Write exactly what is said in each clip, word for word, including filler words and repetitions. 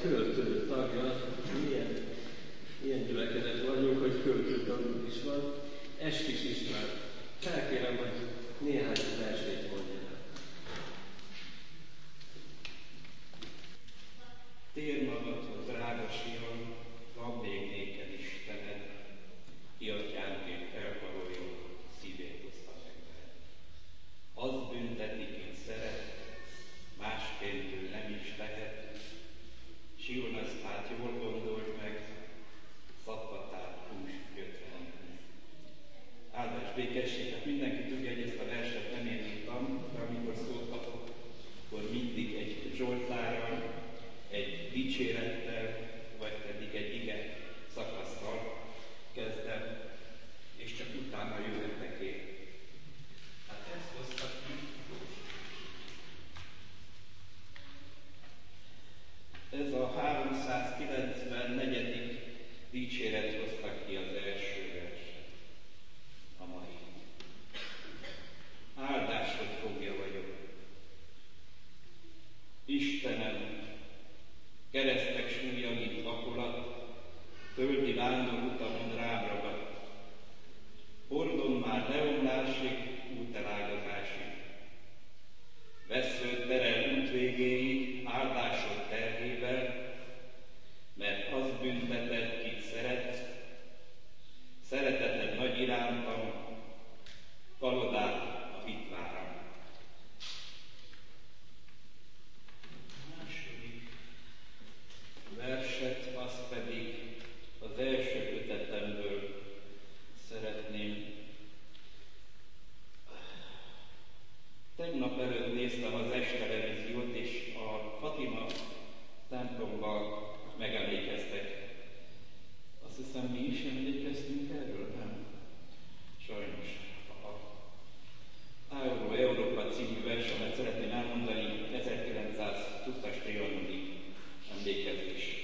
költő tagja, milyen, ilyen gyülekezet vagyunk, hogy költő tagunk is van. Eskis István, felkérem, hogy néhány versét mondja. Tér magadhoz, drága Sion, van még néked Istened, ki atyánként felkaroljon, szívét hozta meg veled. Az bünteti, kit szeret, másként ő nem is tehet. Sion, azt hát jól gondold meg, szakvatár hús gyötre van. Áldás, békesség, hát mindenki tudja, hogy ezt a verset nem én írtam, de amikor szót kapok, akkor mindig egy zsoltárral, egy dicsérettel, vagy pedig egy ige szakasszal kezdem, és csak utána jöhetek én. Hát ezt hoztak ki. Ez a háromszázkilencvennegyedik dicséret hoztak ki az első verset, a mai. Áldásod fogja vagyok. Istenem, keresztek súlya, mint vakolat, földi vándor utamon rám ragadt. Hordom már leomlásig, útelágazásig. Veszőt terel út végéig, áldásod terhével, mert az bünteted, kit szeretsz, szereteted nagy irántam, kalodát a hitváram. Verset, az pedig az első kötetemből szeretném. Tegnap előtt néztem az estelevíziót, és a Fatima templomban megemlékeztek. Azt hiszem, mi is emlékeztünk erről, nem? Sajnos. A Euró Európa című versemet szeretném elmondani ezerkilencszázhúszas trianoni emlékezésért.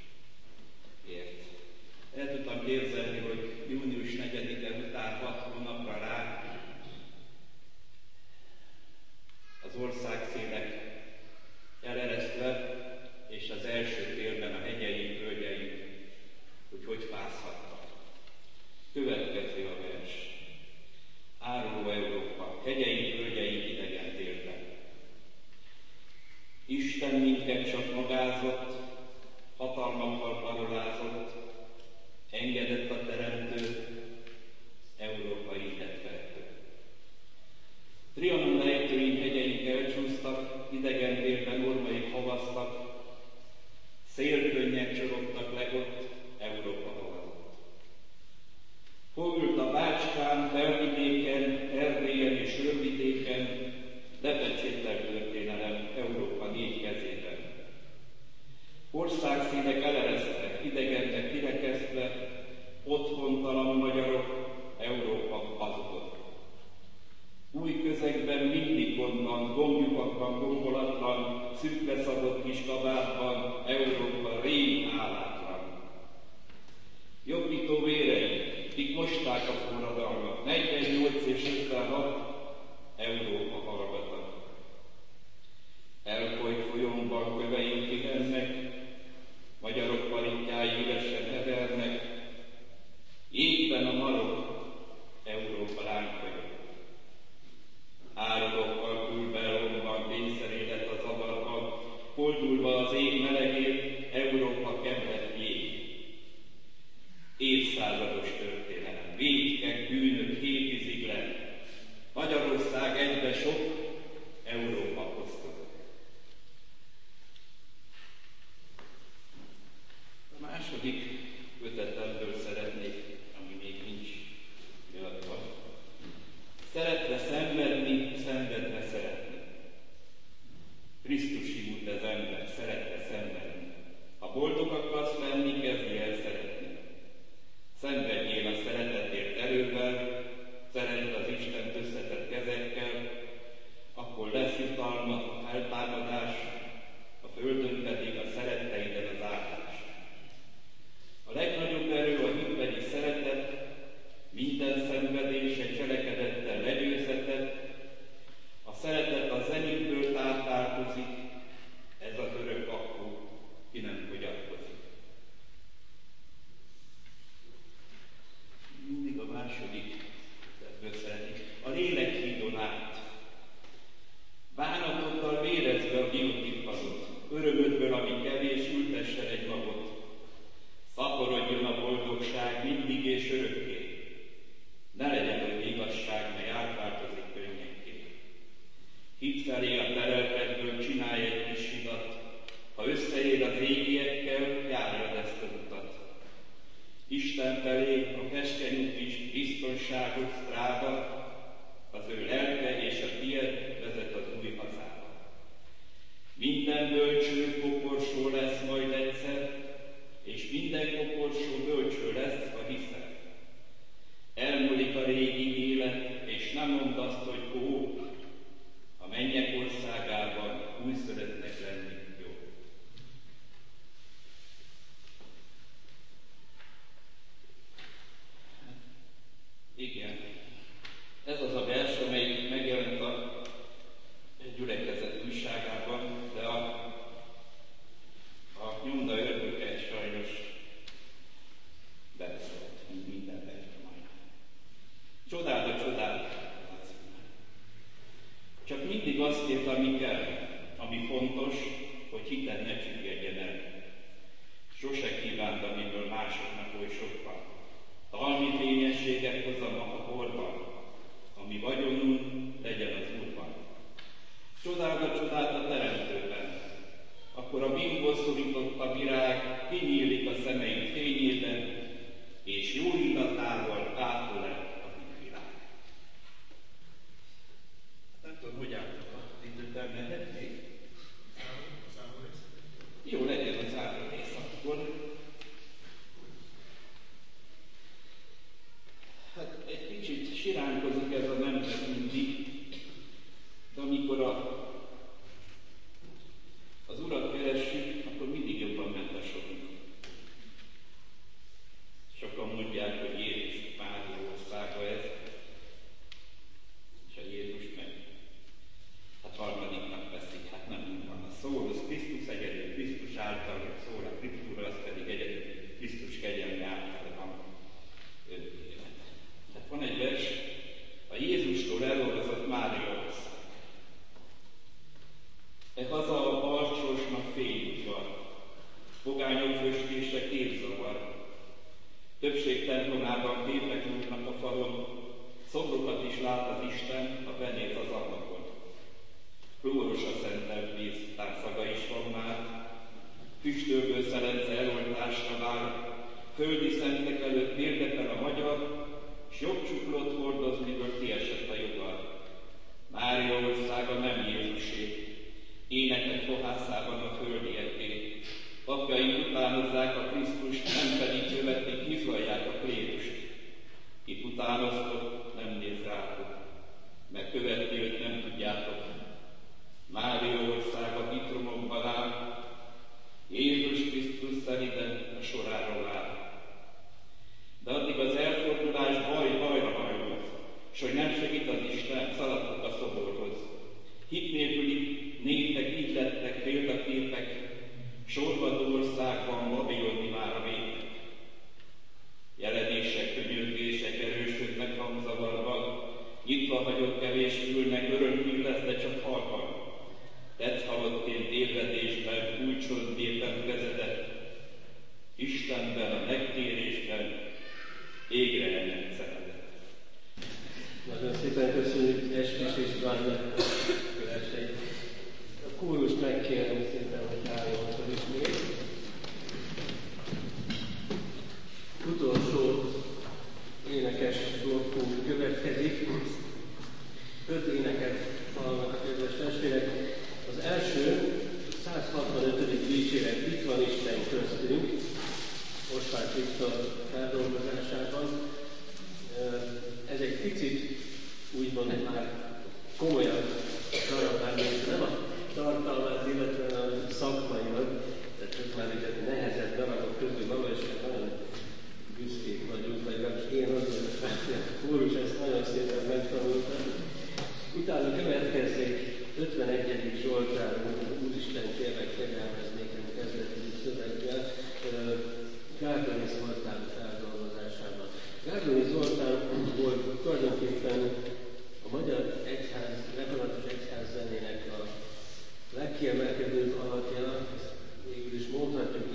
El tudtam képzelni, hogy június negyedike után hat hónapra rá az országszélek eleresztve, és az első térben a hegyeink, völgyeink, hogy hogy fázhattak. Következő a vers. Áruló Európa, hegyeink, völgyeink idegen térben. Isten minket csak magázott, hatalmakkal parolázott, engedett a teremtő, Európa ítet vehető. Trianon lejtőink, hegyeink elcsúsztak, idegen térben ormaik havaztak, szélkönnyek csorogtak legott, Európa havazott. Hol ült a Bácskán, Felvidéken, Erdélyen és Rövidéken, lepecsételt történelem Európa négy kezében. Országszínek eleresztek, idegennek kirekesztve, otthontalan magyarok, Európa hazudott. Új közegben mindig gondban, gombjukakban, gombolatlan, szűkre szabott kis kabátban, Európa rém hálátlan. Jobbító vérei, kik mosták a forradalmat, negyvennyolc és ötvenhat, Európa hallgatott. Elfolyt folyónkban köveink kivennek, magyarok paritjái üresen hevernek, jégben a marok, Európa lányfajok. Árulokkal külbelomban, kényszerélet a zavarban, koldulva az ég melegét, Európa keblet jég. Évszázados történelem, vétkek, bűnök, hétiziglen, Magyarország egybe sok, Európa osztott. A második kötetemből szeretnék, ami még nincs miattva. Szeretve szenvedni, szenvedve szeretni. Krisztus hívott az ember, szeretve szenvedni. Ha boldog akarsz lenni, kezdj el szeretni. Szenvedjél a szeretetért erővel, szeresd az Istent összetett kezekkel, akkor lesz jutalma, feltámadás, a földön pedig a szeretteiden az áldás. A legnagyobb erő a hitbeli szeretet, minden szenvedése cselekedettel legyőzheted, a szeretet a zenitből táplálkozik, ez az örök akkó, ki nem fogy felé a keskeny út is biztonságos stráda, az ő lelke és a tied vezet az új hazába. Minden bölcső koporsó lesz majd egyszer, és minden koporsó bölcső lesz, ha hiszel. Elmúlik a régi élet, és nem mondd azt, hogy ó, a mennyek országában újszülöttnek lenni jó. Igen, ez az a vers, amely megjelent a gyülekezet újságában, de a, a nyomda ördöke sajnos beleszólt, mint minden versre majd. Csodáld a csodát! Csak mindig azt ért, ami kell, ami fontos, hogy hited ne csüggedjen el. Sose kívánt, amiből másoknak oly sok van. Talmi fényességet hozom a horban, ami vagyonunk legyen az Úrban. Csodáld a csodát a Teremtőben, akkor a bingból szorított a virág kinyílik a szemeink fényében, és jó illatával átul a világ. Nem tudom, hogy álltok a időben mehetni? Jó, legyen az záró rész akkor. Hát egy kicsit siránkozik ez a nemzet mindig, de amikor a, az Urat keressük, akkor mindig jobban ment a sorunk. Sokan mondják, hogy Jézus Mária országa ez, és a Jézus meg hát harmadiknak veszik, hát nem úgy van. A szó az Krisztus egyedül, Krisztus által szól, a Krisztúra az pedig egyedül, Krisztus kegyelmi által van örök élet. Tehát van egy vers, a Jézustól elolvazott Mária ország. E haza a balcsosnak fényudvar, pogányok föstése képzavar. Többség templomában képek nyújtnak a falon, szobrokat is lát az Isten, a benéz az ablakon. Klóros a szentelt víz, társzaga is van már, füstölgő szelence eloltásra vár, földi szentek előtt térdepel a magyar, s jobb csuklót hordoz, miből kiesett a jogar. Mária országa nem Jézusé, énekek fohászában a földiekké. Papjaink utánozzák a Krisztust, nem pedig követik, izgalják a klérust. Itt utánoztok, nem néz rátok, mert követni őt nem tudjátok. Mária országa itt romokban áll, Jézus Krisztus szeriden a soráról áll. De addig az elfordulás baj bajra hajlott, s hogy nem segít az Isten, szaladtok a szoborhoz. Hit nélküli népek így lettek példaképek, sorvadó országban Babilonni már a vétek. Jelenések, könyörgések erősödnek hangzavarban, nyitva hagyott kevés fülnek, öröm lesz, de csak halkan. Tetsz halottként ébredésben, kulcsod népen kezedet, Istenben, a megtérésben, égre emelt szeretet. Nagyon szépen köszönjük Eskis Istvánnak a verseit. A kórust megkérem szépen, hogy álljon fel ismét. Utolsó énekes blokkunk következik. Öt éneket hallnak a kedves testvérek. Az első, száz hatvanötödik dicséret, Itt van Isten köztünk, Osvárd Viktor feldolgozásában. Ez egy picit úgymond már komolyabb darab, mint nem a tartalmát, illetve a szakmailag, tehát ez már egy nehezebb darabok közül való, és nagyon büszkék vagyunk, vagy legalábbis én azért, hogy a kórus ezt nagyon szépen megtanultam. Utána következzék ötvenegyedik Zsoltár, Úristen kérlek kegyelmez nékem kezdeti szöveggel, Gárdonyi Zoltán feldolgozásában. Gárdonyi Zoltán volt tulajdonképpen a magyar egyház, református egyház zenének a legkiemelkedőbb alakja, ezt végül is mondhatjuk